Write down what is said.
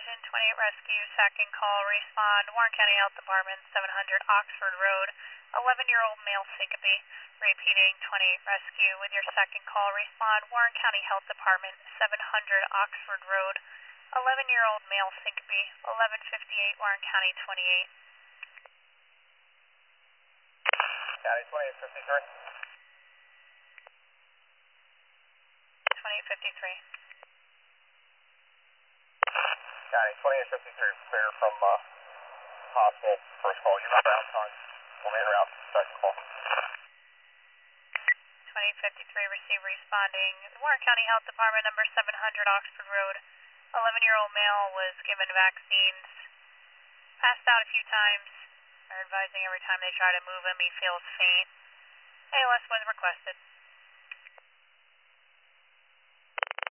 Division 28 Rescue, second call, respond, Warren County Health Department, 700 Oxford Road, 11-year-old male syncope, repeating 28 Rescue, with your second call, respond, Warren County Health Department, 700 Oxford Road, 11-year-old male syncope, 1158 Warren County 28. County 2853. 2853. County 2853, clear from hospital. First call, you're not around time. We'll be around second call. 2053, receive responding. Warren County Health Department, number 700 Oxford Road. 11-year-old male was given vaccines. Passed out a few times. They're advising every time they try to move him, he feels faint. ALS was requested.